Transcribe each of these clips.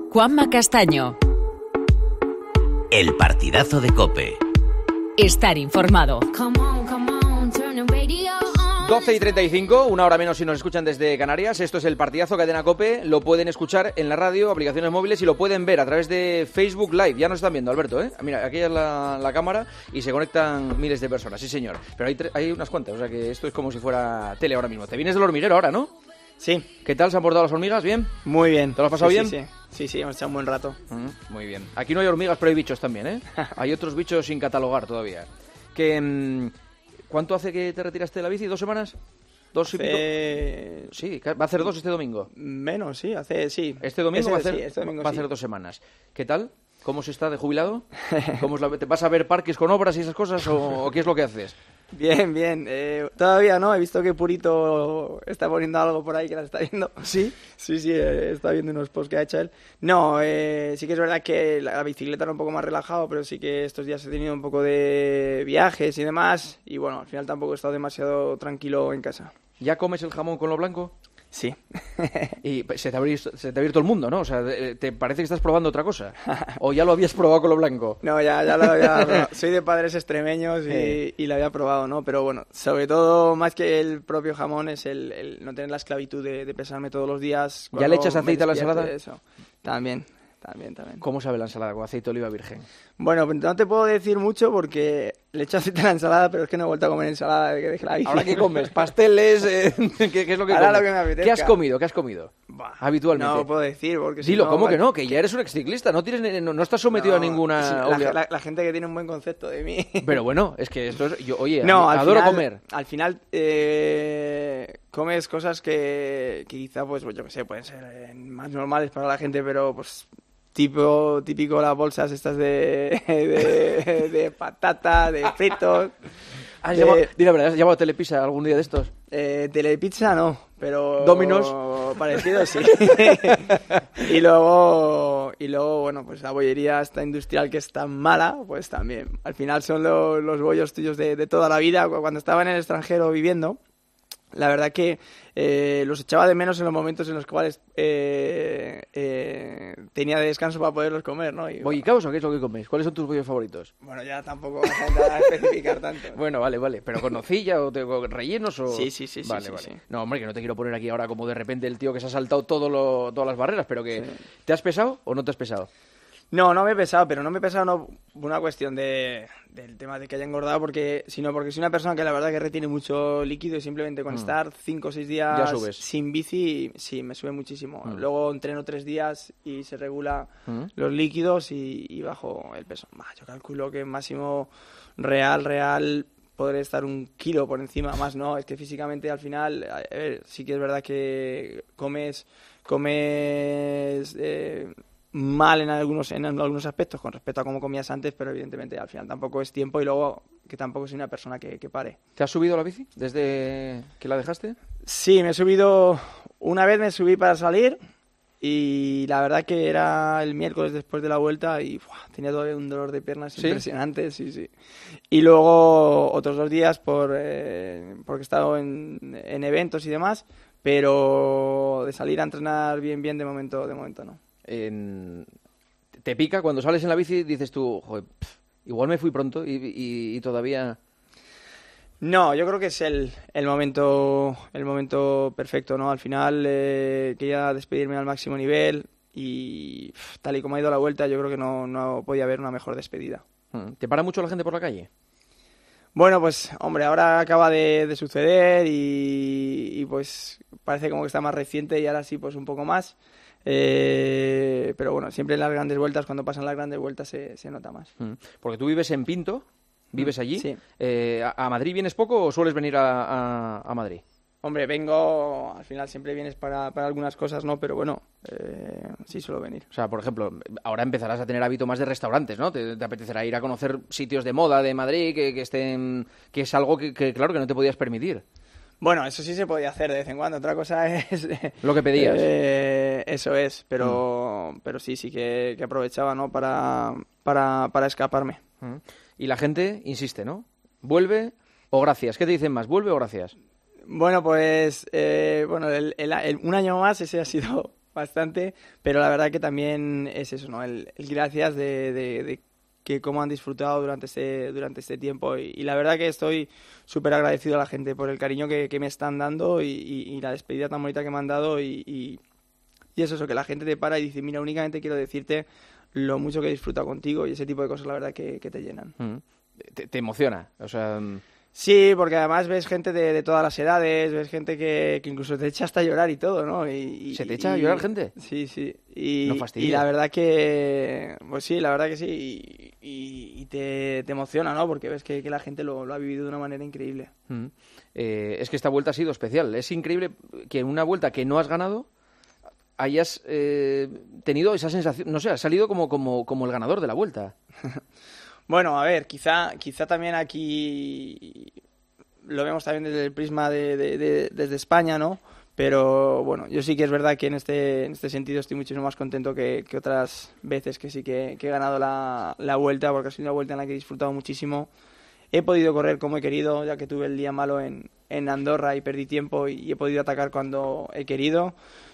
Juanma Castaño. El partidazo de COPE. Estar informado. 12:35, una hora menos si nos escuchan desde Canarias. Esto es el partidazo Cadena COPE. Lo pueden escuchar en la radio, aplicaciones móviles, y lo pueden ver a través de Facebook Live. Ya nos están viendo, Alberto, ¿eh? Mira, aquí es la cámara y se conectan miles de personas, sí señor. Pero hay unas cuantas, o sea que esto es como si fuera tele ahora mismo. Te vienes del hormiguero ahora, ¿no? Sí. ¿Qué tal se han portado las hormigas? ¿Bien? Muy bien. ¿Te lo has pasado bien? Sí, hemos echado un buen rato. Muy bien. Aquí no hay hormigas, pero hay bichos también, ¿eh? Hay otros bichos sin catalogar todavía. ¿Cuánto hace que te retiraste de la bici? ¿2 semanas? ¿2 y pico? Sí, va a hacer 2 este domingo. Menos, sí, sí. Este domingo va a hacer 2 semanas. ¿Qué tal? ¿Cómo se está de jubilado? ¿Te vas a ver parques con obras y esas cosas o qué es lo que haces? Bien. Todavía no, he visto que Purito está poniendo algo por ahí que la está viendo. ¿Sí? Sí, está viendo unos posts que ha hecho él. No, sí que es verdad que la bicicleta era un poco más relajado, pero sí que estos días he tenido un poco de viajes y demás. Y bueno, al final tampoco he estado demasiado tranquilo en casa. ¿Ya comes el jamón con lo blanco? Sí. Y se te ha abierto el mundo, ¿no? O sea, ¿te parece que estás probando otra cosa? ¿O ya lo habías probado con lo blanco? No, ya lo había probado. Soy de padres extremeños y lo había probado, ¿no? Pero bueno, sobre todo, más que el propio jamón, es el no tener la esclavitud de pesarme todos los días. ¿Ya le echas aceite a la ensalada? Eso. También. ¿Cómo sabe la ensalada con aceite de oliva virgen? Bueno, no te puedo decir mucho porque le echo aceite a la ensalada, pero es que no he vuelto a comer ensalada de que dejé la bici. ¿Ahora qué comes? ¿Pasteles? ¿Qué es lo que ahora comes? lo que me apetezca. ¿Qué has comido? Habitualmente. No puedo decir porque Dilo, si no, ¿cómo que no? Que ya eres un exciclista, no estás sometido a ninguna... La gente que tiene un buen concepto de mí. Pero bueno, es que esto es... adoro comer. Al final comes cosas que quizá, pues yo qué sé, pueden ser más normales para la gente, pero pues... Típico las bolsas estas de patata, de fritos. Di la verdad, ¿has llamado Telepizza algún día de estos? Telepizza no, pero... ¿Dominos? Parecido, sí. y luego, bueno, pues la bollería esta industrial que es tan mala, pues también. Al final son los bollos tuyos de toda la vida. Cuando estaba en el extranjero viviendo, la verdad que los echaba de menos en los momentos en los cuales tenía de descanso para poderlos comer, ¿no? ¿Bollicaos o qué es lo que coméis? ¿Cuáles son tus bollos favoritos? Bueno, ya tampoco vas a entrar a especificar tanto. Bueno, vale. ¿Pero con nocilla o con rellenos o...? Sí. Vale. No, hombre, que no te quiero poner aquí ahora como de repente el tío que se ha saltado todas las barreras, pero que... Sí. ¿Te has pesado o no te has pesado? No me he pesado, pero no me he pesado no por una cuestión del tema de que haya engordado, sino porque soy una persona que la verdad que retiene mucho líquido y simplemente con estar 5 o 6 días sin bici, sí, me sube muchísimo. Luego entreno 3 días y se regula los líquidos y bajo el peso. Yo calculo que máximo real podré estar 1 kilo por encima, más no, es que físicamente al final, sí que es verdad que comes mal en algunos aspectos con respecto a cómo comías antes, pero evidentemente al final tampoco es tiempo y luego que tampoco soy una persona que pare. ¿Te has subido a la bici desde que la dejaste? Sí, me he subido, una vez me subí para salir y la verdad que era el miércoles después de la vuelta y tenía todavía un dolor de piernas impresionante, sí. Y luego otros 2 días porque he estado en eventos y demás, pero de salir a entrenar bien de momento no. ¿Te pica cuando sales en la bici? Dices tú, joder, igual me fui pronto y todavía... No, yo creo que es el momento perfecto, ¿no? Al final quería despedirme al máximo nivel y tal y como ha ido la vuelta, yo creo que no podía haber una mejor despedida. ¿Te para mucho la gente por la calle? Bueno, pues, hombre, ahora acaba de suceder y pues parece como que está más reciente y ahora sí, pues un poco más. Pero bueno, siempre en las grandes vueltas, cuando pasan las grandes vueltas se nota más. Porque tú vives en Pinto, vives allí. Sí. ¿A Madrid vienes poco o sueles venir a Madrid? Hombre, vengo, al final siempre vienes para algunas cosas, ¿no? Pero bueno, sí suelo venir. O sea, por ejemplo, ahora empezarás a tener hábito más de restaurantes, ¿no? Te apetecerá ir a conocer sitios de moda de Madrid que es algo que claro, que no te podías permitir. Bueno, eso sí se podía hacer de vez en cuando. Otra cosa es... Lo que pedías. Eso es, pero sí que aprovechaba, ¿no? Para escaparme. Y la gente insiste, ¿no? ¿Vuelve o gracias? ¿Qué te dicen más? ¿Vuelve o gracias? Bueno, pues un año más ese ha sido bastante, pero la verdad que también es eso, ¿no? El gracias de que cómo han disfrutado durante este tiempo y la verdad que estoy súper agradecido a la gente por el cariño que me están dando y la despedida tan bonita que me han dado y es eso, que la gente te para y dice, mira, únicamente quiero decirte lo mucho que he disfrutado contigo y ese tipo de cosas la verdad que te llenan. Te emociona, o sea... Sí, porque además ves gente de todas las edades, ves gente que incluso te echa hasta a llorar y todo, ¿no? ¿Se te echa a llorar gente? Sí. No fastidies. Y la verdad que... Pues sí, la verdad que sí. Y te emociona, ¿no? Porque ves que la gente lo ha vivido de una manera increíble. Es que esta vuelta ha sido especial. Es increíble que en una vuelta que no has ganado hayas tenido esa sensación... No sé, has salido como el ganador de la vuelta. Bueno, a ver, quizá también aquí lo vemos también desde el prisma desde España, ¿no? Pero bueno, yo sí que es verdad que en este sentido estoy muchísimo más contento que otras veces que sí que he ganado la vuelta, porque ha sido una vuelta en la que he disfrutado muchísimo. He podido correr como he querido, ya que tuve el día malo en Andorra y perdí tiempo y he podido atacar cuando he querido.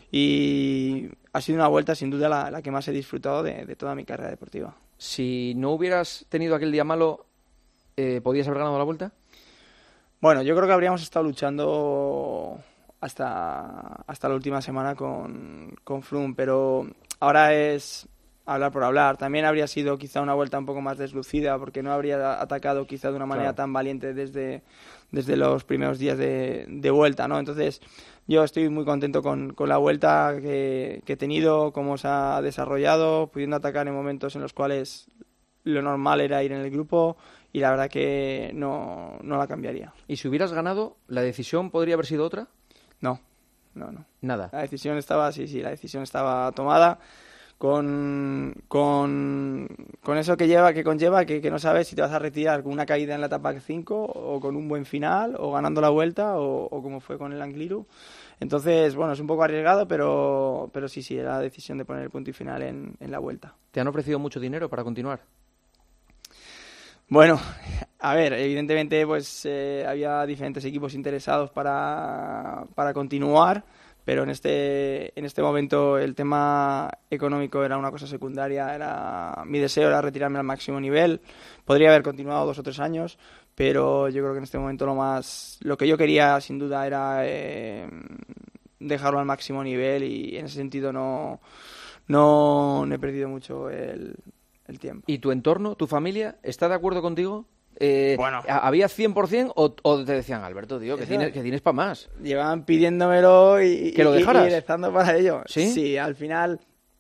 Y ha sido una vuelta sin duda la que más he disfrutado de toda mi carrera deportiva. Si no hubieras tenido aquel día malo, ¿podías haber ganado la vuelta? Bueno, yo creo que habríamos estado luchando hasta la última semana con Froome, pero ahora es hablar por hablar. También habría sido quizá una vuelta un poco más deslucida, porque no habría atacado quizá de una manera tan valiente desde los primeros días de vuelta, ¿no? Entonces, yo estoy muy contento con la vuelta que he tenido, cómo se ha desarrollado, pudiendo atacar en momentos en los cuales lo normal era ir en el grupo y la verdad que no la cambiaría. ¿Y si hubieras ganado, la decisión podría haber sido otra? No. Nada. La decisión estaba, la decisión estaba tomada con eso que conlleva que no sabes si te vas a retirar con una caída en la etapa 5 o con un buen final o ganando la vuelta o como fue con el Angliru. Entonces, bueno, es un poco arriesgado, pero sí, era la decisión de poner el punto y final en la vuelta. ¿Te han ofrecido mucho dinero para continuar? Bueno, a ver, evidentemente pues había diferentes equipos interesados para continuar, pero en este momento el tema económico era una cosa secundaria. Mi deseo era retirarme al máximo nivel. Podría haber continuado 2 o 3 años, pero yo creo que en este momento lo que yo quería sin duda era dejarlo al máximo nivel y en ese sentido no he perdido mucho el tiempo. ¿Y tu entorno, tu familia, está de acuerdo contigo? Bueno. ¿Había 100% o te decían, Alberto, tío, que tienes para más? Llevaban pidiéndomelo y ¿que lo dejaras? Y rezando para ello. ¿Sí? Sí, al final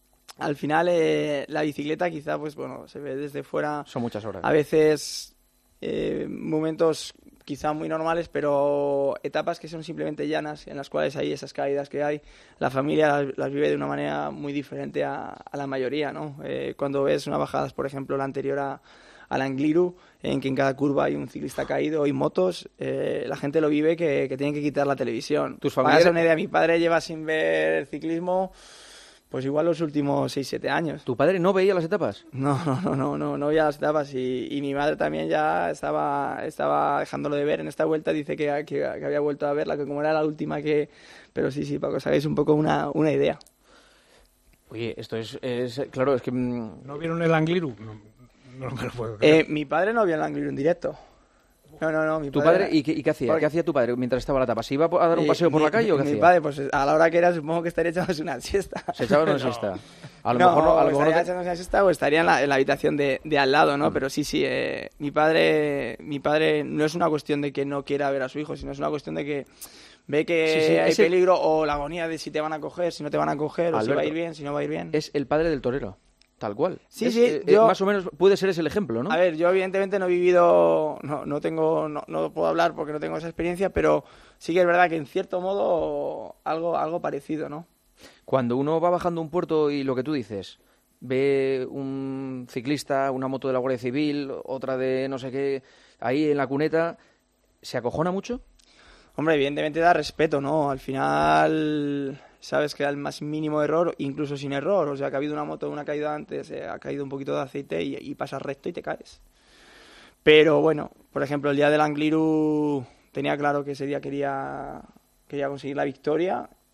la bicicleta quizá, pues bueno, se ve desde fuera. Son muchas horas. A veces momentos quizá muy normales, pero etapas que son simplemente llanas, en las cuales hay esas caídas que hay, la familia las vive de una manera muy diferente a la mayoría, ¿no? Cuando ves una bajada, por ejemplo, la anterior al Angliru, en que en cada curva hay un ciclista caído y motos, la gente lo vive que tienen que quitar la televisión. ¿Tus familiares? Para una idea, mi padre lleva sin ver el ciclismo pues igual los últimos 6-7 años. ¿Tu padre no veía las etapas? No veía las etapas y mi madre también ya estaba dejándolo de ver. En esta vuelta dice que había vuelto a verla, que como era la última que... Pero sí, para que os hagáis un poco una idea. Oye, esto es claro, es que... ¿No vieron el Angliru? No me lo puedo creer. Mi padre no vio el Angliru en directo. No, mi ¿Tu padre... ¿Y qué hacía? Porque... ¿Qué hacía tu padre mientras estaba la etapa? ¿Se iba a dar un paseo por la calle o qué hacía? Mi padre, pues a la hora que era, supongo que estaría echándose una siesta. ¿Se echaba una siesta? A lo mejor mejor estaría echándose una siesta o estaría en la habitación de al lado, ¿no? Pero sí, mi padre no es una cuestión de que no quiera ver a su hijo, sino es una cuestión de que ve que hay peligro o la agonía de si te van a coger, si no te van a coger, o Alberto, si va a ir bien, si no va a ir bien. Es el padre del torero. Tal cual. Sí, yo, más o menos puede ser ese el ejemplo, ¿no? A ver, yo evidentemente no he vivido, no puedo hablar porque no tengo esa experiencia, pero sí que es verdad que en cierto modo algo parecido, ¿no? Cuando uno va bajando un puerto y lo que tú dices, ve un ciclista, una moto de la Guardia Civil, otra de no sé qué, ahí en la cuneta, ¿se acojona mucho? Hombre, evidentemente da respeto, ¿no? Al final... sabes que al más mínimo error, incluso sin error, o sea, que ha habido una moto, una caída antes, ha caído un poquito de aceite y pasas recto y te caes. Pero bueno, por ejemplo, el día del Angliru tenía claro que ese día quería conseguir la victoria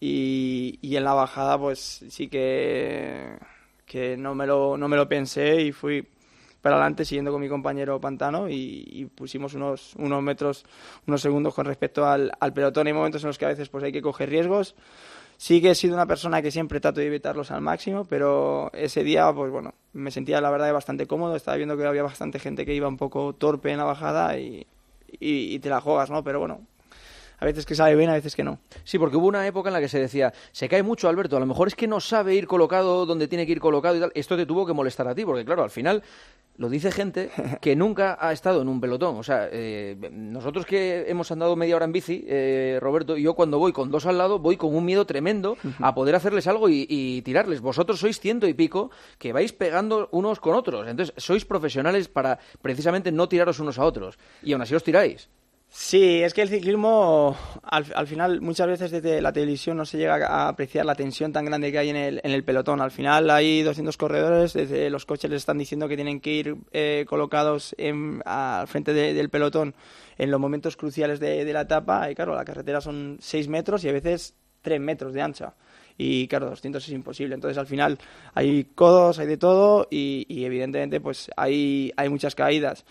y en la bajada pues sí que no me lo pensé y fui para adelante siguiendo con mi compañero Pantano y pusimos unos metros, unos segundos con respecto al pelotón. Hay momentos en los que a veces pues hay que coger riesgos. Sí que he sido una persona que siempre trato de evitarlos al máximo, pero ese día pues bueno, me sentía la verdad bastante cómodo. Estaba viendo que había bastante gente que iba un poco torpe en la bajada y te la juegas, ¿no? Pero bueno, a veces que sale bien, a veces que no. Sí, porque hubo una época en la que se decía, se cae mucho Alberto, a lo mejor es que no sabe ir colocado donde tiene que ir colocado y tal. Esto te tuvo que molestar a ti, porque claro, al final lo dice gente que nunca ha estado en un pelotón. O sea, nosotros que hemos andado media hora en bici, Roberto, y yo cuando voy con dos al lado, voy con un miedo tremendo a poder hacerles algo y tirarles. Vosotros sois 100 y pico que vais pegando unos con otros. Entonces, sois profesionales para precisamente no tiraros unos a otros. Y aún así os tiráis. Sí, es que el ciclismo, al final, muchas veces desde la televisión no se llega a apreciar la tensión tan grande que hay en el pelotón. Al final hay 200 corredores, desde los coches les están diciendo que tienen que ir colocados al frente del pelotón en los momentos cruciales de la etapa. Y claro, la carretera son 6 metros y a veces 3 metros de ancha. Y claro, 200 es imposible. Entonces al final hay codos, hay de todo y evidentemente pues hay muchas caídas.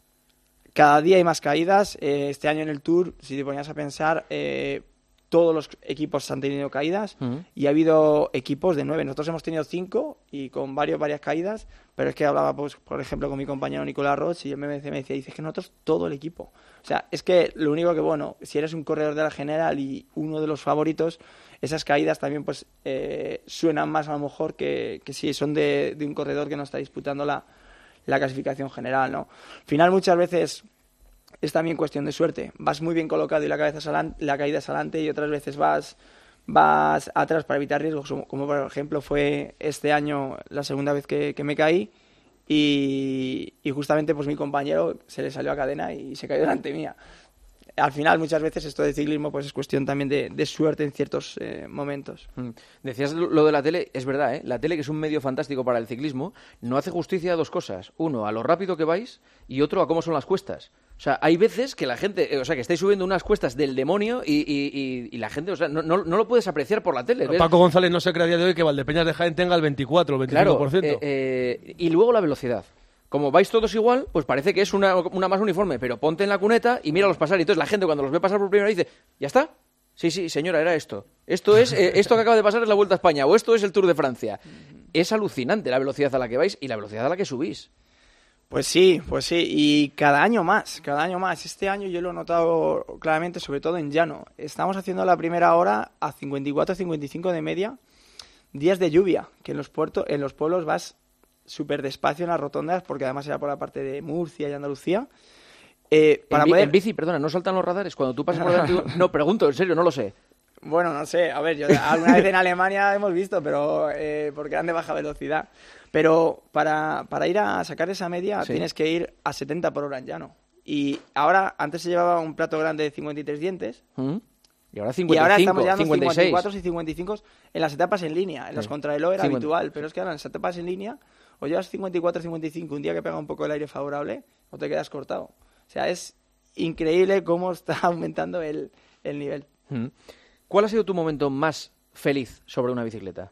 Cada día hay más caídas. Este año en el Tour, si te ponías a pensar, todos los equipos han tenido caídas y ha habido equipos de 9. Nosotros hemos tenido 5 y con varias caídas, pero es que hablaba, pues, por ejemplo, con mi compañero Nicolás Roig y él me decía, dice, es que nosotros todo el equipo. O sea, es que lo único que, bueno, si eres un corredor de la general y uno de los favoritos, esas caídas también pues suenan más a lo mejor que si son de un corredor que no está disputando la clasificación general, ¿no? Al final muchas veces es también cuestión de suerte. Vas muy bien colocado y la caída es adelante y otras veces vas atrás para evitar riesgos, como por ejemplo fue este año la segunda vez que me caí y justamente pues mi compañero se le salió a cadena y se cayó delante mía. Al final, muchas veces esto de ciclismo pues es cuestión también de suerte en ciertos momentos. Decías lo de la tele, es verdad, ¿eh? La tele, que es un medio fantástico para el ciclismo, no hace justicia a dos cosas. Uno, a lo rápido que vais y otro, a cómo son las cuestas. O sea, hay veces que la gente, o sea, que estáis subiendo unas cuestas del demonio y la gente, o sea, no lo puedes apreciar por la tele. ¿Ves? Paco González no se cree a día de hoy que Valdepeñas de Jaén tenga el 24 o el 25%. Claro, y luego la velocidad. Como vais todos igual, pues parece que es una más uniforme, pero ponte en la cuneta y míralos pasar. Y entonces la gente cuando los ve pasar por primera vez dice, ¿ya está? Sí, señora, era esto. Esto que acaba de pasar es la Vuelta a España o esto es el Tour de Francia. Es alucinante la velocidad a la que vais y la velocidad a la que subís. Pues sí, y cada año más. Este año yo lo he notado claramente, sobre todo en llano. Estamos haciendo la primera hora a 54-55 de media, días de lluvia, que en los pueblos vas súper despacio en las rotondas, porque además era por la parte de Murcia y Andalucía. En bici, perdona, ¿no saltan los radares cuando tú pasas por delante? No, pregunto, en serio, no lo sé. Bueno, no sé, a ver, yo alguna vez en Alemania hemos visto, pero porque eran de baja velocidad. Pero para ir a sacar esa media tienes que ir a 70 por hora en llano. Y ahora, antes se llevaba un plato grande de 53 dientes. Y ahora 55, y ahora estamos ya en 56. 54 y 55 en las etapas en línea. En las contrarreloj era habitual, pero es que ahora en las etapas en línea o llevas 54-55 un día que pega un poco el aire favorable o te quedas cortado. O sea, es increíble cómo está aumentando el nivel. ¿Cuál ha sido tu momento más feliz sobre una bicicleta?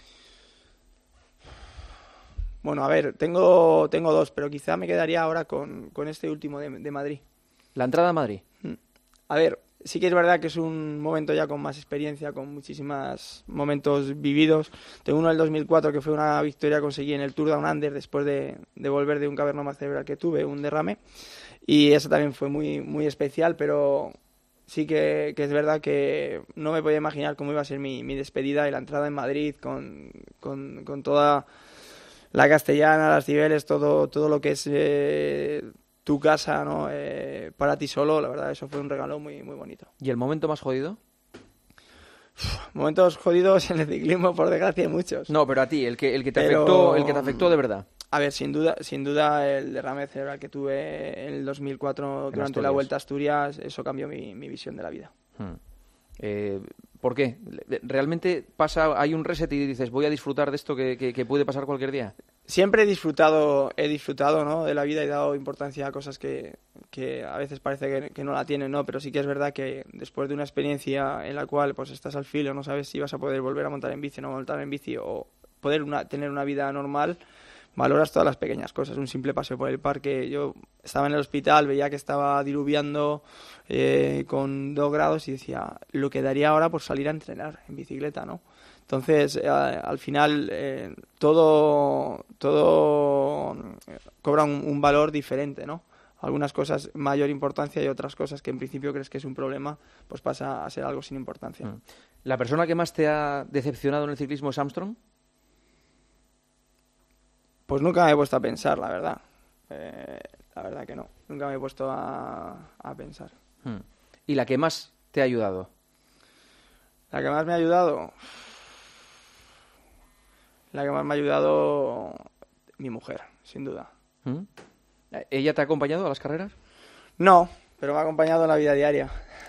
Bueno, a ver, tengo dos, pero quizá me quedaría ahora con este último de Madrid. ¿La entrada a Madrid? A ver, sí que es verdad que es un momento ya con más experiencia, con muchísimos momentos vividos. Tengo uno del 2004 que fue una victoria que conseguí en el Tour Down Under después de volver de un cavernoma cerebral que tuve, un derrame. Y eso también fue muy, muy especial, pero sí que es verdad que no me podía imaginar cómo iba a ser mi despedida y la entrada en Madrid con toda la Castellana, las Cibeles, todo lo que es tu casa, ¿no? Para ti solo. La verdad, eso fue un regalo muy, muy bonito. ¿Y el momento más jodido? Momentos jodidos en el ciclismo, por desgracia, hay muchos. No, pero a ti, el que te afectó de verdad. A ver, sin duda el derrame cerebral que tuve en el 2004 durante la Vuelta a Asturias, eso cambió mi visión de la vida. ¿Por qué? ¿Realmente hay un reset y dices, voy a disfrutar de esto que puede pasar cualquier día? Siempre he disfrutado, ¿no?, de la vida y he dado importancia a cosas que que a veces parece que no la tienen, ¿no? Pero sí que es verdad que después de una experiencia en la cual pues estás al filo, no sabes si vas a poder volver a montar en bici o no montar en bici o poder tener una vida normal, valoras todas las pequeñas cosas. Un simple paseo por el parque. Yo estaba en el hospital, veía que estaba diluviando con 2 grados y decía, lo que daría ahora por salir a entrenar en bicicleta, ¿no? Entonces, al final, todo cobra un valor diferente, ¿no? Algunas cosas mayor importancia y otras cosas que en principio crees que es un problema, pues pasa a ser algo sin importancia. ¿La persona que más te ha decepcionado en el ciclismo es Armstrong? Pues nunca me he puesto a pensar, la verdad. La verdad que no. Nunca me he puesto a pensar. ¿Y la que más te ha ayudado? La que más me ha ayudado... La que más me ha ayudado... mi mujer, sin duda. ¿Ella te ha acompañado a las carreras? No, pero me ha acompañado en la vida diaria.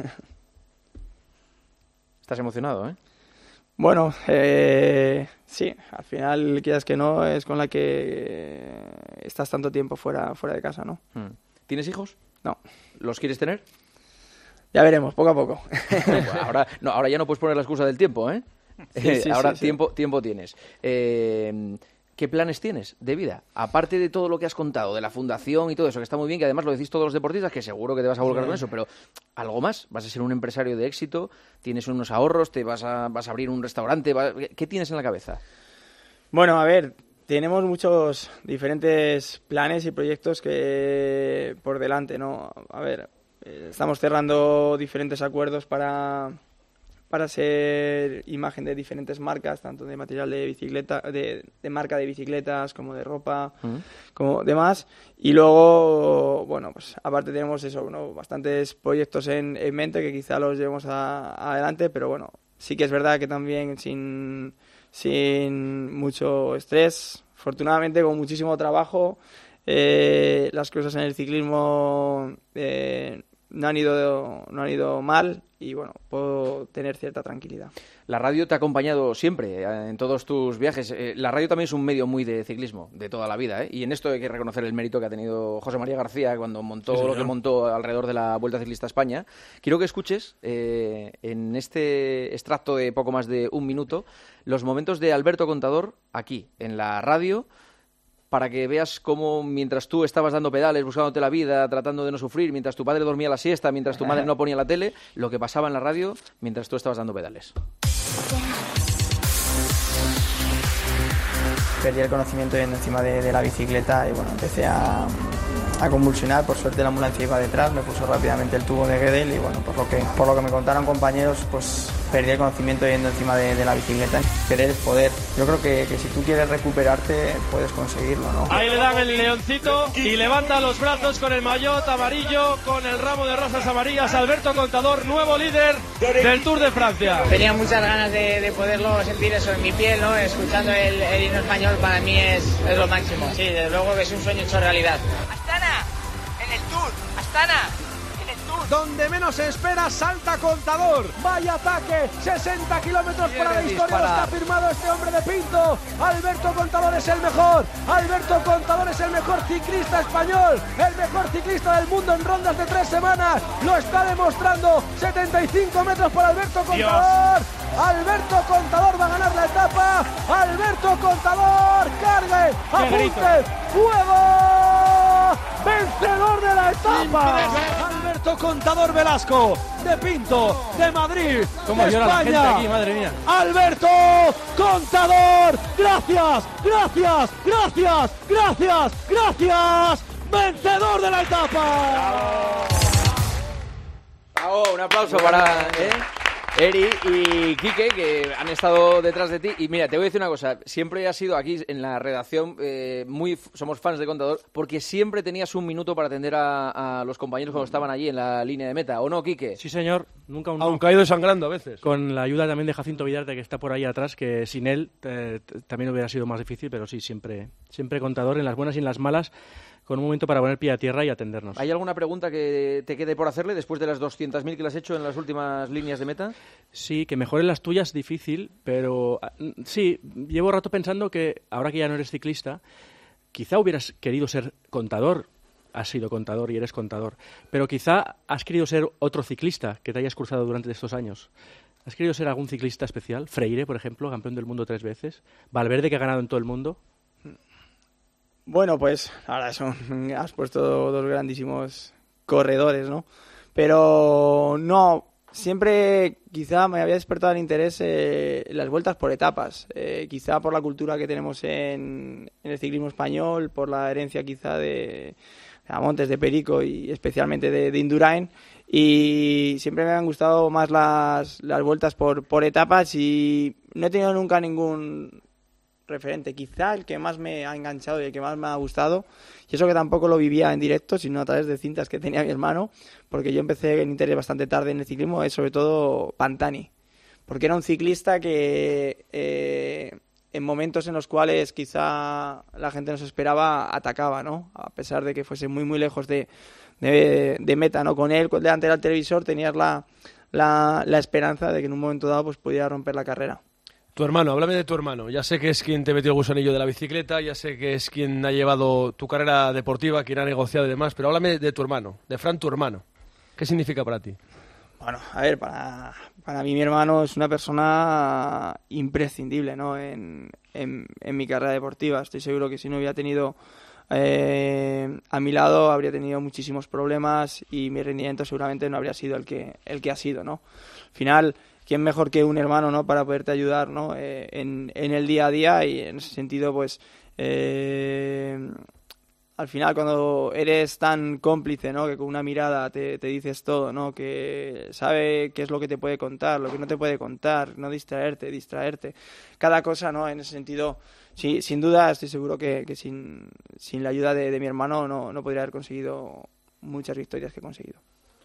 Estás emocionado, ¿eh? Bueno, sí, al final, quieras que no, es con la que estás tanto tiempo fuera de casa, ¿no? ¿Tienes hijos? No. ¿Los quieres tener? Ya veremos, poco a poco. Bueno, ahora ya no puedes poner la excusa del tiempo, ¿eh? Sí, ahora sí. Tiempo tienes. ¿Qué planes tienes de vida? Aparte de todo lo que has contado, de la fundación y todo eso, que está muy bien, que además lo decís todos los deportistas, que seguro que te vas a volcar con eso, pero ¿algo más? ¿Vas a ser un empresario de éxito? ¿Tienes unos ahorros? ¿Te vas a abrir un restaurante? ¿Qué tienes en la cabeza? Bueno, a ver, tenemos muchos diferentes planes y proyectos que por delante, ¿no? A ver, estamos cerrando diferentes acuerdos para ser imagen de diferentes marcas, tanto de material de bicicleta, de marca de bicicletas, como de ropa, como demás. Y luego, bueno, pues aparte tenemos eso, ¿no? Bastantes proyectos en mente que quizá los llevemos adelante, pero bueno, sí que es verdad que también sin mucho estrés, afortunadamente con muchísimo trabajo, las cosas en el ciclismo no han ido mal y bueno, puedo tener cierta tranquilidad. La radio te ha acompañado siempre en todos tus viajes. La radio también es un medio muy de ciclismo, de toda la vida, ¿eh? Y en esto hay que reconocer el mérito que ha tenido José María García cuando montó lo que montó alrededor de la Vuelta Ciclista a España. Quiero que escuches en este extracto de poco más de 1 minuto los momentos de Alberto Contador aquí, en la radio, para que veas cómo mientras tú estabas dando pedales, buscándote la vida, tratando de no sufrir, mientras tu padre dormía la siesta, mientras tu madre no ponía la tele, lo que pasaba en la radio mientras tú estabas dando pedales. Perdí el conocimiento yendo encima de la bicicleta y bueno, empecé a convulsionar. Por suerte la ambulancia iba detrás, me puso rápidamente el tubo de Guedel y bueno, por lo que me contaron compañeros, pues perdí el conocimiento yendo encima de la bicicleta. Querer es poder. Yo creo que si tú quieres recuperarte, puedes conseguirlo, ¿no? Ahí le dan el leoncito y levanta los brazos con el maillot amarillo, con el ramo de rosas amarillas. Alberto Contador, nuevo líder del Tour de Francia. Tenía muchas ganas de poderlo sentir eso en mi piel, ¿no? Escuchando el himno español para mí es lo máximo. Sí, desde luego que es un sueño hecho realidad. Astana, en el Tour, Astana. Donde menos se espera, salta Contador. Vaya ataque, 60 kilómetros por hora de historia. Lo está firmado este hombre de Pinto. Alberto Contador es el mejor. Alberto Contador es el mejor ciclista español. El mejor ciclista del mundo en rondas de 3 semanas. Lo está demostrando. 75 metros por Alberto Contador. Dios. Alberto Contador va a ganar la etapa. Alberto Contador, cargue, apunte, fuego. Vencedor de la etapa. Alberto Contador Velasco, de Pinto, de Madrid, ¿Cómo de llora la gente España. aquí, madre mía? Alberto Contador, gracias. Vencedor de la etapa. Bravo, un aplauso para Eri y Quique, que han estado detrás de ti. Y mira, te voy a decir una cosa. Siempre has sido aquí en la redacción, somos fans de Contador, porque siempre tenías 1 minuto para atender a los compañeros cuando estaban allí en la línea de meta. ¿O no, Quique? Sí, señor. Nunca un no. Aunque ha ido sangrando a veces. Con la ayuda también de Jacinto Villarte, que está por ahí atrás, que sin él también hubiera sido más difícil, pero sí, siempre Contador, en las buenas y en las malas, con un momento para poner pie a tierra y atendernos. ¿Hay alguna pregunta que te quede por hacerle después de las 200.000 que le has hecho en las últimas líneas de meta? Sí, que mejoren las tuyas, difícil, pero sí, llevo rato pensando que ahora que ya no eres ciclista, quizá hubieras querido ser contador has sido contador y eres contador. Pero quizá has querido ser otro ciclista que te hayas cruzado durante estos años. ¿Has querido ser algún ciclista especial? Freire, por ejemplo, campeón del mundo 3 veces. Valverde, que ha ganado en todo el mundo. Bueno, pues ahora has puesto dos grandísimos corredores, ¿no? Pero no, siempre quizá me había despertado el interés las vueltas por etapas. Quizá por la cultura que tenemos en el ciclismo español, por la herencia quizá de Montes, de Perico y especialmente de Indurain. Y siempre me han gustado más las vueltas por etapas y no he tenido nunca ningún referente. Quizá el que más me ha enganchado y el que más me ha gustado, y eso que tampoco lo vivía en directo, sino a través de cintas que tenía mi hermano, porque yo empecé en interés bastante tarde en el ciclismo, es sobre todo Pantani, porque era un ciclista que en momentos en los cuales quizá la gente no se esperaba, atacaba, ¿no? A pesar de que fuese muy muy lejos de meta, ¿no? Con él delante del televisor tenías la esperanza de que en un momento dado pues pudiera romper la carrera. Tu hermano, háblame de tu hermano. Ya sé que es quien te metió el gusanillo de la bicicleta, ya sé que es quien ha llevado tu carrera deportiva, quien ha negociado y demás, pero háblame de tu hermano, de Fran, tu hermano. ¿Qué significa para ti? Bueno, a ver, para mí mi hermano es una persona imprescindible, ¿no? En mi carrera deportiva. Estoy seguro que si no hubiera tenido a mi lado habría tenido muchísimos problemas y mi rendimiento seguramente no habría sido el que ha sido, ¿no? Al final, ¿quién mejor que un hermano, ¿no? Para poderte ayudar, ¿no? En el día a día, y en ese sentido pues al final cuando eres tan cómplice, ¿no? Que con una mirada te dices todo, ¿no? Que sabe qué es lo que te puede contar, lo que no te puede contar, no distraerte, cada cosa, ¿no? En ese sentido, sí, sin duda estoy seguro que sin la ayuda de mi hermano no podría haber conseguido muchas victorias que he conseguido.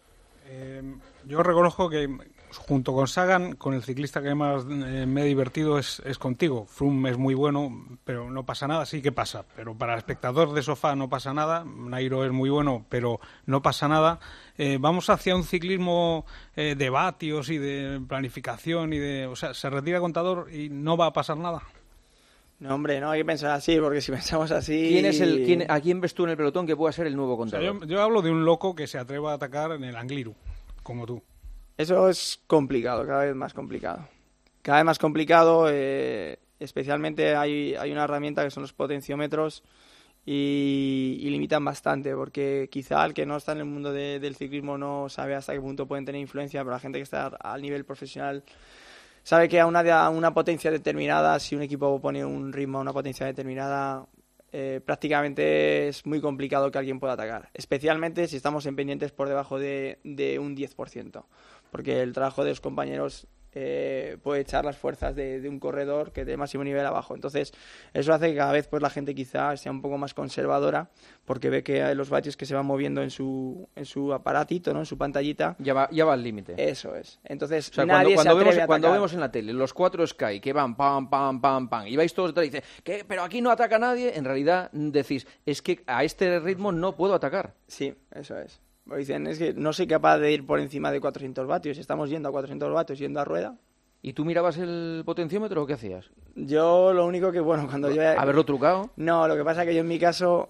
Yo reconozco que junto con Sagan, con el ciclista que más me he divertido es contigo. Froome es muy bueno, pero no pasa nada, sí que pasa. Pero para el espectador de sofá no pasa nada. Nairo es muy bueno, pero no pasa nada. Vamos hacia un ciclismo de vatios y de planificación o sea, se retira Contador y no va a pasar nada. No, hombre, no hay que pensar así, porque si pensamos así... ¿A quién ves tú en el pelotón que pueda ser el nuevo Contador? O sea, yo hablo de un loco que se atreva a atacar en el Angliru, como tú. Eso es complicado, cada vez más complicado. Cada vez más complicado, especialmente hay una herramienta que son los potenciómetros y limitan bastante, porque quizá el que no está en el mundo del ciclismo no sabe hasta qué punto pueden tener influencia, pero la gente que está al nivel profesional sabe que a una potencia determinada, si un equipo pone un ritmo a una potencia determinada, prácticamente es muy complicado que alguien pueda atacar. Especialmente si estamos en pendientes por debajo de un 10%. Porque el trabajo de los compañeros puede echar las fuerzas de un corredor que de máximo nivel abajo. Entonces, eso hace que cada vez pues la gente quizá sea un poco más conservadora, porque ve que los vatios que se van moviendo en su aparatito, ¿no? En su pantallita, ya va al límite. Eso es. Entonces, o sea, cuando vemos en la tele los 4 Sky que van pam, pam, pam, pam, y vais todos detrás y dice, ¿qué? Pero aquí no ataca nadie, en realidad decís, es que a este ritmo no puedo atacar. Sí, eso es. Dicen, es que no soy capaz de ir por encima de 400 vatios. Estamos yendo a 400 vatios, yendo a rueda. ¿Y tú mirabas el potenciómetro o qué hacías? Yo lo único que, cuando yo... ¿Haberlo trucado? No, lo que pasa es que yo en mi caso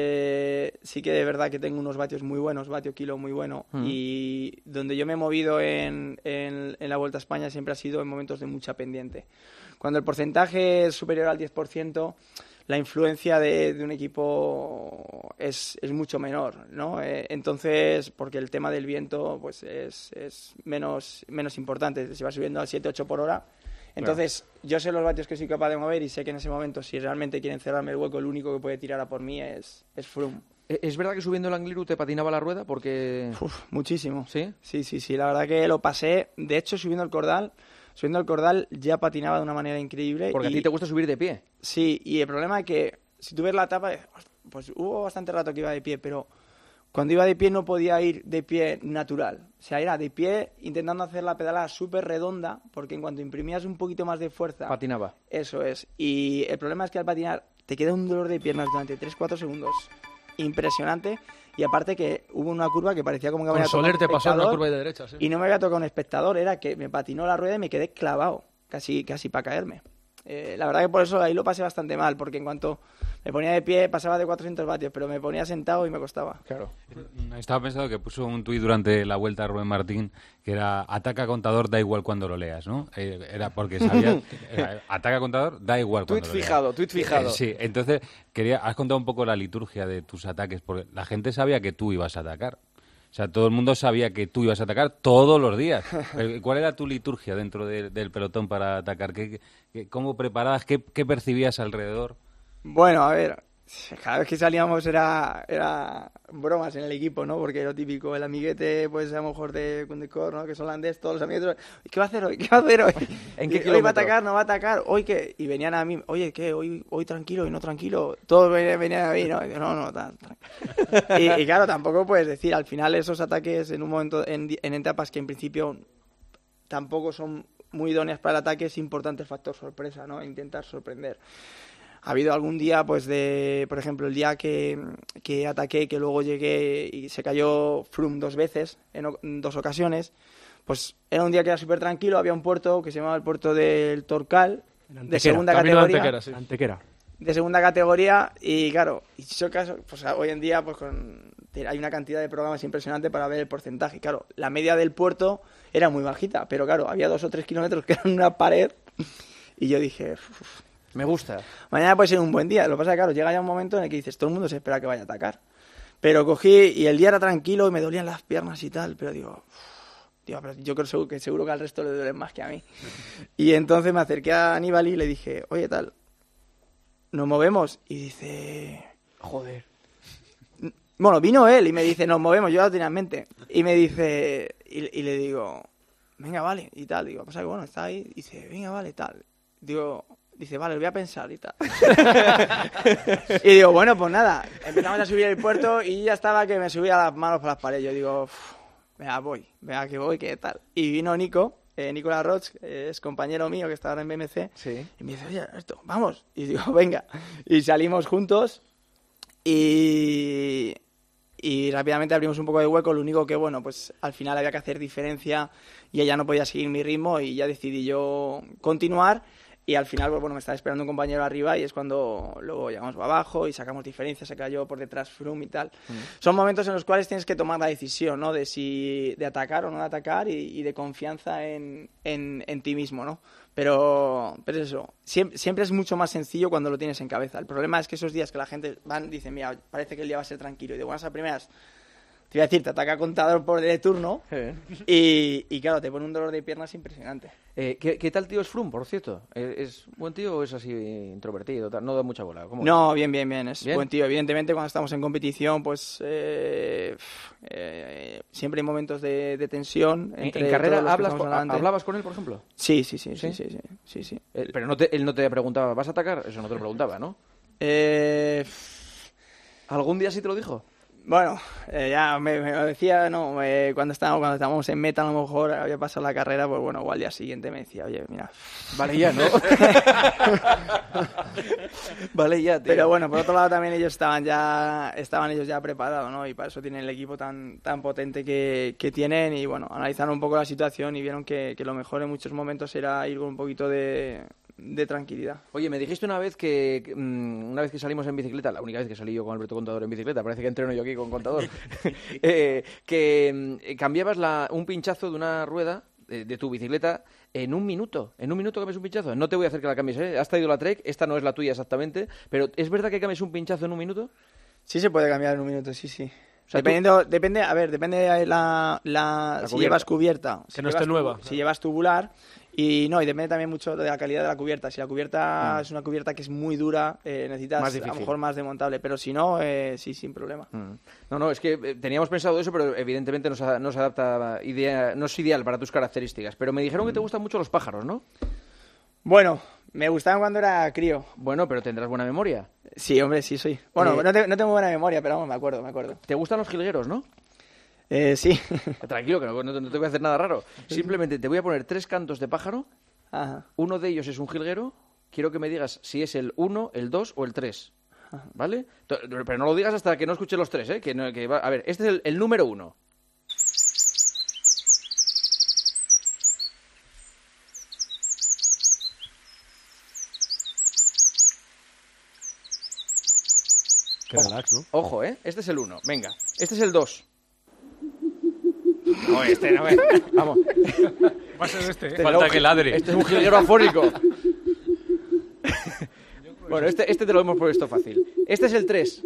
sí que de verdad que tengo unos vatios muy buenos, vatio kilo muy bueno. Y donde yo me he movido en la Vuelta a España siempre ha sido en momentos de mucha pendiente. Cuando el porcentaje es superior al 10%... la influencia de un equipo es mucho menor, ¿no? Entonces, porque el tema del viento pues es menos importante, se va subiendo al 7-8 por hora. Entonces, yo sé los vatios que soy capaz de mover y sé que en ese momento, si realmente quieren cerrarme el hueco, el único que puede tirar a por mí es Froome. ¿Es verdad que subiendo el Angliru te patinaba la rueda? Porque... muchísimo. ¿Sí? Sí, la verdad que lo pasé. De hecho, subiendo el Cordal ya patinaba de una manera increíble. Porque a ti te gusta subir de pie. Sí, y el problema es que si tú ves la etapa, pues hubo bastante rato que iba de pie, pero cuando iba de pie no podía ir de pie natural. O sea, era de pie intentando hacer la pedalada súper redonda, porque en cuanto imprimías un poquito más de fuerza... patinaba. Eso es. Y el problema es que al patinar te queda un dolor de piernas durante 3-4 segundos impresionante. Y aparte que hubo una curva que parecía como que había tocado un espectador. Soler te pasó una curva de derecha, sí. Y no me había tocado un espectador, era que me patinó la rueda y me quedé clavado, casi para caerme. La verdad que por eso ahí lo pasé bastante mal, porque en cuanto me ponía de pie pasaba de 400 vatios, pero me ponía sentado y me costaba. Claro. Estaba pensando que puso un tuit durante la Vuelta a Rubén Martín que era ataca Contador, da igual cuando lo leas, ¿no? Era porque sabía... ataca Contador, da igual cuando lo leas. Tuit fijado. Sí, entonces has contado un poco la liturgia de tus ataques, porque la gente sabía que tú ibas a atacar. O sea, todo el mundo sabía que tú ibas a atacar todos los días. ¿Cuál era tu liturgia dentro del pelotón para atacar? ¿Cómo preparabas? ¿Qué percibías alrededor? Bueno, a ver, cada vez que salíamos era bromas en el equipo, ¿no? Porque lo típico, el amiguete, pues a lo mejor de Kundikor, ¿no? Que es holandés, todos los amiguetes, ¿qué va a hacer hoy? ¿Qué va a hacer hoy? ¿En qué hoy va a atacar, no va a atacar, hoy qué, y venían a mí, oye, ¿qué? Hoy tranquilo y no tranquilo, todos venían a mí, no, tal. Y claro, tampoco puedes decir, al final esos ataques en un momento, en etapas que en principio tampoco son muy idóneas para el ataque, es importante el factor sorpresa, ¿no? Intentar sorprender. Ha habido algún día, pues por ejemplo, el día que ataqué, que luego llegué y se cayó Froome 2 veces, en 2 ocasiones, pues era un día que era súper tranquilo, había un puerto que se llamaba el puerto del Torcal, de segunda categoría. Antequera. De segunda categoría, y claro, pues hoy en día pues hay una cantidad de programas impresionante para ver el porcentaje. Claro, la media del puerto era muy bajita, pero claro, había 2 o 3 kilómetros que eran una pared, y yo dije... Me gusta. Mañana puede ser un buen día. Lo que pasa es que, claro, llega ya un momento en el que dices, todo el mundo se espera que vaya a atacar. Pero cogí y el día era tranquilo y me dolían las piernas y tal, pero digo, pero yo creo que seguro que al resto le duelen más que a mí. Y entonces me acerqué a Aníbal y le dije, oye, tal, ¿nos movemos? Y dice... Joder. Bueno, vino él y me dice, nos movemos, yo ya lo tenía en mente. Y me dice, y le digo, venga, vale, y tal. Digo, pasa que bueno, está ahí. Y dice, venga, vale, tal. Dice, vale, lo voy a pensar y tal. Y digo, bueno, pues nada, empezamos a subir el puerto y ya estaba que me subía las manos por las paredes. Yo digo, venga que voy, ¿qué tal? Y vino Nicolás Roch, es compañero mío que está ahora en BMC, sí. Y me dice, oye, vamos. Y digo, venga. Y salimos juntos y rápidamente abrimos un poco de hueco. Lo único que, bueno, pues al final había que hacer diferencia y ella no podía seguir mi ritmo y ya decidí yo continuar. Y al final, pues bueno, me estaba esperando un compañero arriba y es cuando luego llegamos abajo y sacamos diferencias, se cayó por detrás Froome y tal. Son momentos en los cuales tienes que tomar la decisión, ¿no? De atacar o no de atacar y de confianza en ti mismo, ¿no? Pero eso, siempre es mucho más sencillo cuando lo tienes en cabeza. El problema es que esos días que la gente dicen, mira, parece que el día va a ser tranquilo. Y de buenas a primeras, te iba a decir, te ataca Contador por de turno y claro, te pone un dolor de piernas impresionante. ¿Qué tal tío es Froome, por cierto? ¿Es buen tío o es así introvertido? No da mucha bola. ¿Cómo no, bien. Es buen tío. Evidentemente, cuando estamos en competición, pues siempre hay momentos de tensión. ¿En carrera hablabas con él, por ejemplo? Sí. Pero él no te preguntaba, ¿vas a atacar? Eso no te lo preguntaba, ¿no? ¿Algún día sí te lo dijo? Bueno, ya me lo decía, no, cuando estábamos en meta, a lo mejor había pasado la carrera, pues bueno, igual al día siguiente me decía, oye, mira, vale ya, ¿no? Vale ya, tío. Pero bueno, por otro lado también estaban ellos ya preparados, ¿no? Y para eso tienen el equipo tan potente que tienen y bueno, analizaron un poco la situación y vieron que lo mejor en muchos momentos era ir con un poquito de tranquilidad. Oye, me dijiste una vez que salimos en bicicleta, la única vez que salí yo con Alberto Contador en bicicleta, parece que entreno yo aquí con Contador, que cambiabas un pinchazo de una rueda de tu bicicleta en un minuto. En un minuto cambias un pinchazo. No te voy a hacer que la cambies, ¿eh? Has traído la Trek, esta no es la tuya exactamente, pero ¿es verdad que cambias un pinchazo en un minuto? Sí se puede cambiar en un minuto, sí. O sea, depende de si llevas cubierta. Que no esté nueva. Si llevas tubular. Y depende también mucho de la calidad de la cubierta. Si la cubierta es una cubierta que es muy dura, necesitas a lo mejor más desmontable. Pero si no, sí, sin problema. No, es que teníamos pensado eso, pero evidentemente no se adapta, no es ideal para tus características. Pero me dijeron que te gustan mucho los pájaros, ¿no? Bueno, me gustaban cuando era crío. Bueno, pero tendrás buena memoria. Sí, hombre, sí soy. Bueno, no tengo buena memoria, pero vamos, me acuerdo. ¿Te gustan los jilgueros, no? Sí. Tranquilo, que no te voy a hacer nada raro. Simplemente te voy a poner 3 cantos de pájaro. Ajá. Uno de ellos es un jilguero. Quiero que me digas si es el 1, el 2 o el 3. ¿Vale? Pero no lo digas hasta que no escuche los 3, ¿eh? A ver, este es el número 1. Qué relax, ¿no? Ojo, este es el 1. Venga, este es el 2. No, este no es. Vamos. Va a ser este, Falta que ladre. Este es un jilguero afónico. Bueno, este te lo hemos puesto fácil. Este es el 3.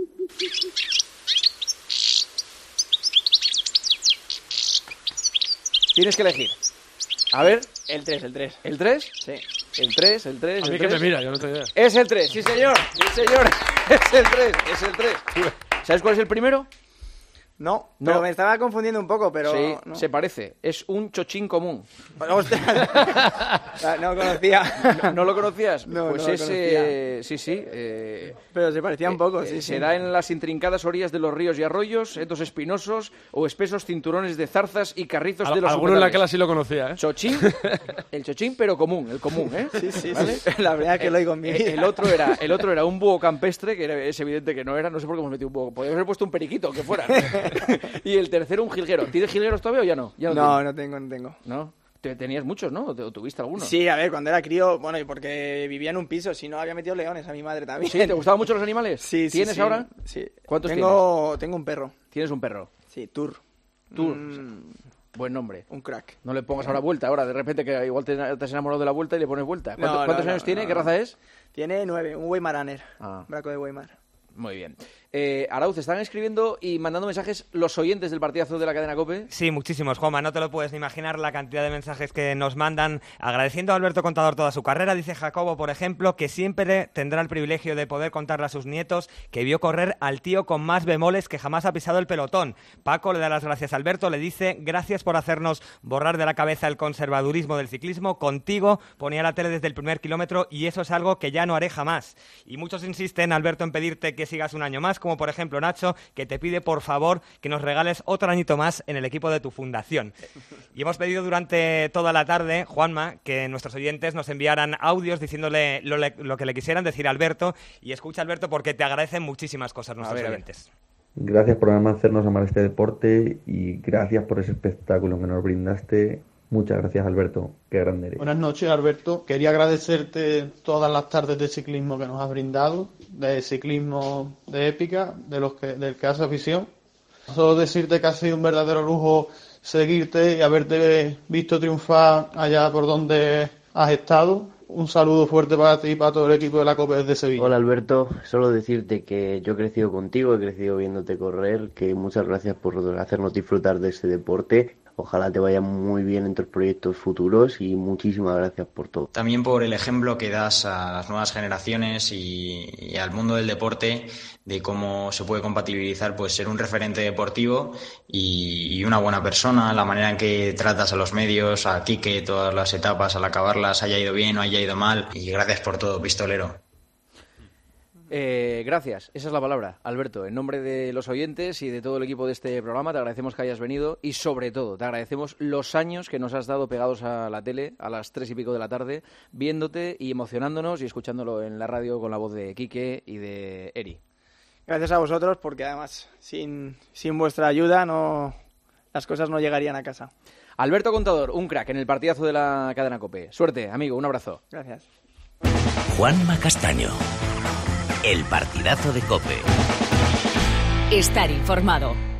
Tienes que elegir. A ver. El 3. ¿El 3? Sí. El 3. A mí que me mira, yo no te idea. Es el 3, sí señor. Sí señor. Es el 3. ¿Sabes cuál es el primero? No, pero me estaba confundiendo un poco, pero... Sí, no. se parece. Es un chochín común. ¡Ostras! No conocía. ¿No lo conocías? No, pues no lo ese... Sí. Pero se parecía un poco, sí. Se da en las intrincadas orillas de los ríos y arroyos, setos espinosos o espesos cinturones de zarzas y carrizos de los Alguno en la humedales. cala sí lo conocía, ¿eh? Chochín, el chochín pero común, el común, ¿eh? Sí. ¿Vale? La verdad es que lo oigo en mi vida. El otro era un búho campestre, que es evidente que no era, no sé por qué hemos metido un búho. Podríamos haber puesto un periquito, que fuera. Y el tercero, un jilguero. ¿Tienes jilgueros todavía o ya no? No tengo. ¿No? Tenías muchos, ¿no? ¿O tuviste alguno? Sí, a ver, cuando era crío, bueno, y porque vivía en un piso, si no había metido leones a mi madre también. ¿Sí? ¿Te gustaban mucho los animales? Sí. ¿Tienes ahora? Sí. ¿Cuántos tienes? Tengo un perro. ¿Tienes un perro? Sí, Tour. Buen nombre. Un crack. No le pongas ahora vuelta, de repente que igual te has enamorado de la vuelta y le pones vuelta. ¿Cuántos años tiene? ¿Qué raza es? Tiene 9, un Weimaraner. Braco de Weimar. Muy bien. Arauz, están escribiendo y mandando mensajes los oyentes del partidazo de la cadena COPE. Sí, muchísimos, Juanma. No te lo puedes ni imaginar la cantidad de mensajes que nos mandan agradeciendo a Alberto Contador toda su carrera. Dice Jacobo, por ejemplo, que siempre tendrá el privilegio de poder contarle a sus nietos que vio correr al tío con más bemoles que jamás ha pisado el pelotón. Paco le da las gracias a Alberto, le dice gracias por hacernos borrar de la cabeza el conservadurismo del ciclismo. Contigo ponía la tele desde el primer kilómetro y eso es algo que ya no haré jamás. Y muchos insisten, Alberto, en pedirte que sigas un año más, como por ejemplo Nacho, que te pide por favor que nos regales otro añito más en el equipo de tu fundación. Y hemos pedido durante toda la tarde, Juanma, que nuestros oyentes nos enviaran audios diciéndole lo que le quisieran decir a Alberto. Y escucha, Alberto, porque te agradecen muchísimas cosas nuestros oyentes. Gracias por hacernos amar este deporte y gracias por ese espectáculo que nos brindaste. Muchas gracias, Alberto. Qué grande eres. Buenas noches, Alberto. Quería agradecerte todas las tardes de ciclismo que nos has brindado, de ciclismo de épica, del que haces afición. Solo decirte que ha sido un verdadero lujo seguirte y haberte visto triunfar allá por donde has estado. Un saludo fuerte para ti y para todo el equipo de la COPE desde Sevilla. Hola, Alberto. Solo decirte que yo he crecido contigo, he crecido viéndote correr, que muchas gracias por hacernos disfrutar de este deporte. Ojalá te vaya muy bien en tus proyectos futuros y muchísimas gracias por todo. También por el ejemplo que das a las nuevas generaciones y al mundo del deporte, de cómo se puede compatibilizar pues ser un referente deportivo y una buena persona, la manera en que tratas a los medios, a Quique, todas las etapas, al acabarlas, haya ido bien o haya ido mal. Y gracias por todo, pistolero. Gracias, esa es la palabra, Alberto. En nombre de los oyentes y de todo el equipo de este programa, te agradecemos que hayas venido y sobre todo te agradecemos los años que nos has dado pegados a la tele a las 3 y pico de la tarde, viéndote y emocionándonos y escuchándolo en la radio con la voz de Quique y de Eri. Gracias a vosotros, porque además sin vuestra ayuda las cosas no llegarían a casa. Alberto Contador, un crack en el partidazo de la cadena COPE. Suerte, amigo, un abrazo. Gracias. Juanma Castaño. El partidazo de COPE. Estar informado.